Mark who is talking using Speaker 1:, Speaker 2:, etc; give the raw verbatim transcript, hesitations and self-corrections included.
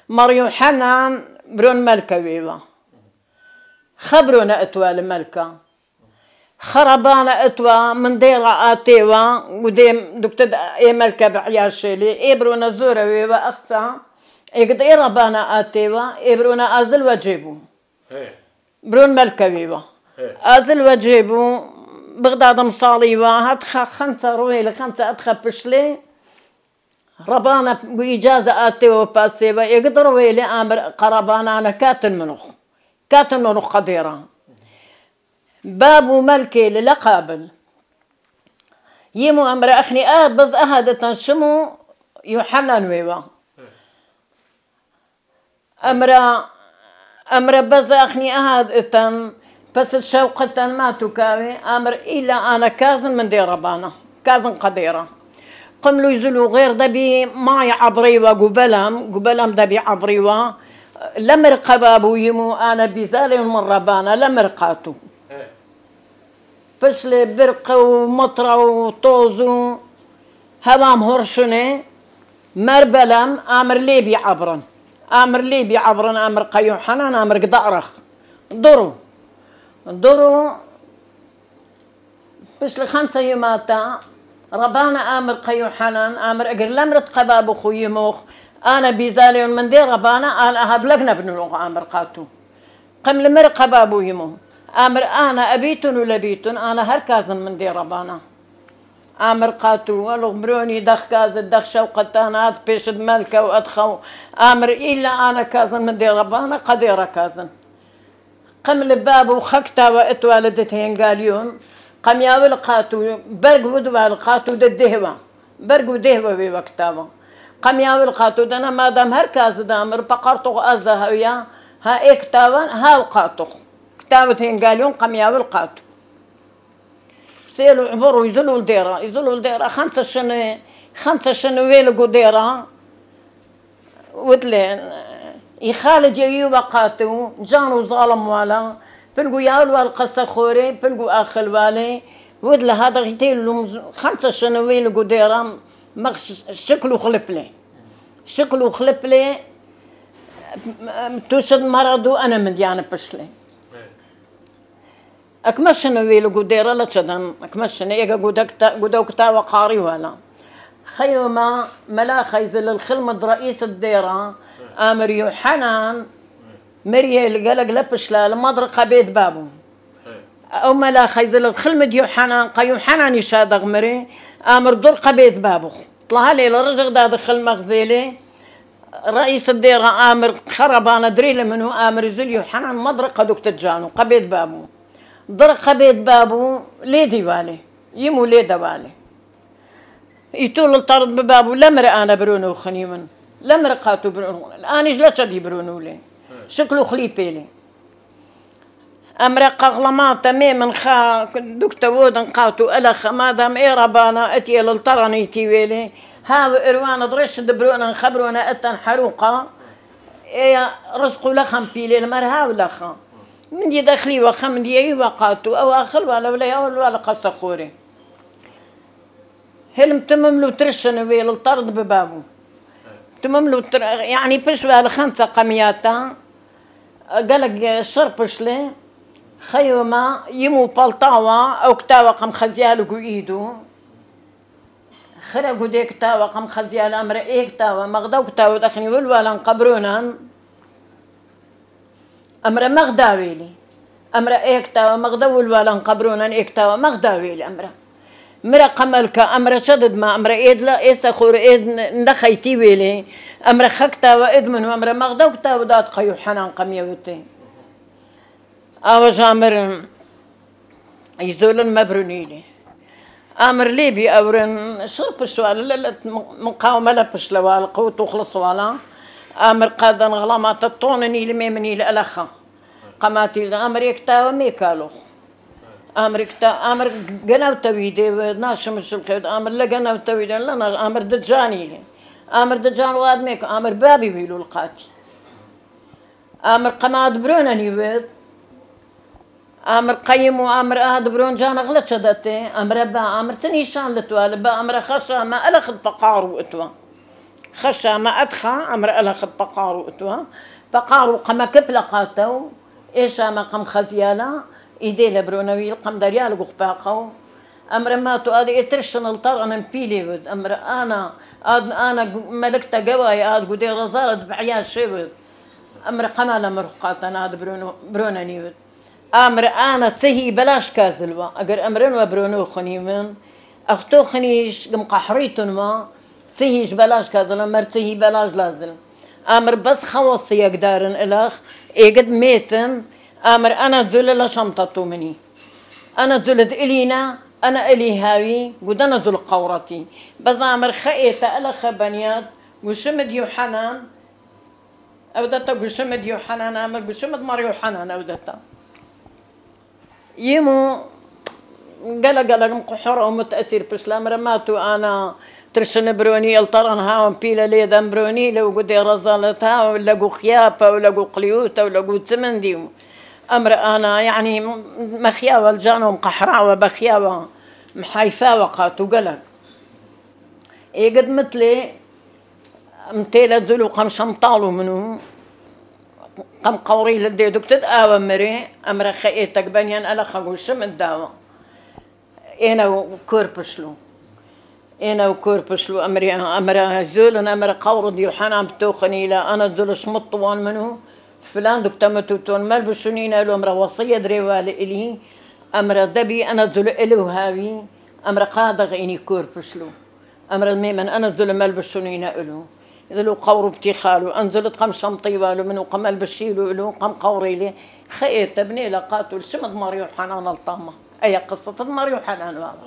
Speaker 1: مريم حنان برون ملكة ويوا خبرونا اتوا الملكة خربانا اتوا من ديرة اتيوا وديم دكتور اي ملكة بعياشيلي ابرونا زورة ويوا اختا يقد اي ربانا اتيوا ابرونا ازل وجيبو برون ملكة ويوا ازل وجيبو بغداد مصاليوا هتخا خمسة رويلة خمسة ادخل بشلي ربانا بإجازة آتيوا باسيوا يقدروا ويلي أمر قربانا أنا كاتن منوخ كاتن منوخ قديرة بابو ملكي للقابل يمو أمر أخني آبز أهدة شمو يحنن ويوا أمر أمر بز أخني أهدة بس الشوقة ما تكاوي أمر إلا أنا كاظن من دي ربانا كاظن قديرة قملوا يزلوا غير دبي ماي عبريوا قبلهم قبلهم دبي عبريوا لمرقبابو يمو انا بذالي من ربانا لمرقاتو فشل برق ومطرة وطوزو هوام هرشني مربلم امر ليبي عبرن امر ليبي عبرن امر قيو حنان امر قدارخ درو درو فشل خمسة يوماتا ربانا امر قيو حنان امر اقر لمرت قباب خوي موخ انا بيزالي من دير ربانا انا هاد لقنا بن لغ امر قاتو قم لمر قبابو يمو امر انا ابيتن ولبيتن انا هركازن من دير ربانا امر قاتو ولو بروني دخ كاز دخ شوقتانات بيش الملكه وادخو امر الا انا كازن من دير ربانا قديره كازن قم لباب وخكتا واتوالدتهن قاليون قم ياول قاتو برق ودوال قاتو ددهوا برق ودهوا في وقتها قم ياول قاتو دنا ما دام هركاز دامر بقرطو ازهويا ها اكتاون ها وقاتو كتابتين قالون قم ياول قاتو سيلو عبروا يزلوا الديره يزلوا الديره خمسة سنة خمسة سنة ويلقوا ديره ودلين يخالد يوبا قاتو جانو ظالم والا بلقو ياولو القصة خوري بلقو آخر والي ودلا هذا غيتيلو خمسة سنوين لقو ديرام مخش شكلو خلبلي شكلو خلبلي توسد مرضو أنا مديانة بشلي أكمشنا ويلو قو ديرا لا تشدن أكمشنا إيقا قدو كتا وقاري ولا خيوما ملا خيزل الخلمد رئيس الديرة آمر يوحنان مريه اللي قالك لبش لا المضرقة بيت بابو أو ملا خيزل الخلمد يوحنان قيوم حنان يشادغ مري آمر درقة بيت بابو طلع لي لرجع دا دخل مغزيلي رئيس الديرة آمر خربان أدري منه آمر يزل يوحنان مضرقة دوك تجانو قبيت بابو درقة بيت بابو لي ديوالي يمو لي دوالي يطول الطرد ببابو لمر أنا برونو خنيمن لمر قاتو برونو الآن إجلا شدي برونو لي شكله خليبيلي أمرق غلمات تماما خا دكتور ودن قاتو ألا ما دام إيه ربانا أتي للطرني تيويلي ها إروان درش دبرونا خبرونا أتن حروقة إيه رزقوا لخم بيلي المرها ولخم من دي دخلي وخم من دي أيوة قاتو أو آخر ولا ولا أول ولا قصة خوري هلم تمملو ترشن ويل الطرد ببابو تمملو تر... يعني بشوى لخمسة قمياتا قالك شربش لي خيوما يمو بلطاوة أو كتاوة قم خزيالو إيدو خرقو دي كتاوة قم خزيال أمر إيه كتاوة مغداو كتاوة دخني والوالا قبرونا أمر مغداويلي أمر إيه كتاوة مغداو والوالا قبرونا إيه كتاوة مغداويلي أمر مرا قملك أمر شدد ما أمر إيد لا إيه سخور إيد نخيتي ويلي أمر خكتا وإيد منه أمر مغداو كتاوة دات قيو حنان قميوتي أوج أمر يزولن مبرونيلي أمر ليبي أورن شرب السؤال لا مقاومة لا بشلوال قوت وخلص ولا أمر قادن غلامات الطونني لميمني لألخا قماتي أمر يكتاوة ميكالوخ أمر كتا أمر جناو تويدي ناشم الشلقيد أمر لا جناو تويدي لنا أمر دجاني أمر دجان واد ميك أمر بابي ويلو القاتي أمر قماد برون نيويد أمر قيم وأمر أهد برون جان غلط شدتي أمر با أمر تنيشان لتوال با أمر خشا ما ألخذ بقار وإتوا خشى ما أدخى أمر ألخ بقارو أتوا بقارو قم كبلقاتو إيش ما قم خفيالا إيدي لبرونويل قم دريال قباقو أمر ما تو هذه إترشن الطر أنا مبيلي ود أمر أنا أد أنا ملكت جواي أد قدي غزارة بعيا شبد أمر قمال مرقات أنا هذا برونو بروناني ود أمر أنا تهي بلاش كاذلوا أجر أمرن وبرونو خني من أختو خنيش قم قحريتون ما تهيش بلاش كاذل أمر تهي بلاش لازل أمر بس خواص يقدرن الأخ يقد ميتن أمر أنا ذل لا شمطتو مني أنا ذلت إلينا أنا إلي هاوي ودنا ذل قورتي بس أمر خيت ألخ بنيات وشمد يوحنان أودتا وشمد يوحنان أمر وشمد مار يوحنان أودتا يمو قال قال مقحر ومتأثر بسلام رماتو أنا ترسن بروني الطرن هاون بيلا ليدن بروني لو قدي رزالتها ولا قو خيابة ولا قو قليوتة ولا قو تمندي أمر أنا يعني مخياوة الجانو مقحراوة بخياوة محايفاوة قاتو قلق إيه قد مثلي متيلة ذلو قم شمطالو منو قم قوري لدي دوك تدقاوة مري أمر خيئتك بنيان ألا خاقو شم الداوة إينا وكوربشلو إينا وكوربشلو أمري أمر زول أمر قورد يوحنا بتوخني لا أنا زول شمطوان منو فلان دوك تمتوتون ملبسونين ألو أمر وصية دريوالي إلي أمر دبي أنا زول إلو هاوي أمر قادغ إني كوربشلو أمر الميمن أنا زول ملبسونين ألو ذلو قورو بتيخالو أنزلت قم شمطي والو منو قم البشيلو إلو قم قوري لي خيت ابني لقاتو السمد ماريو حنان الطامة أي قصة ماريو حنان والله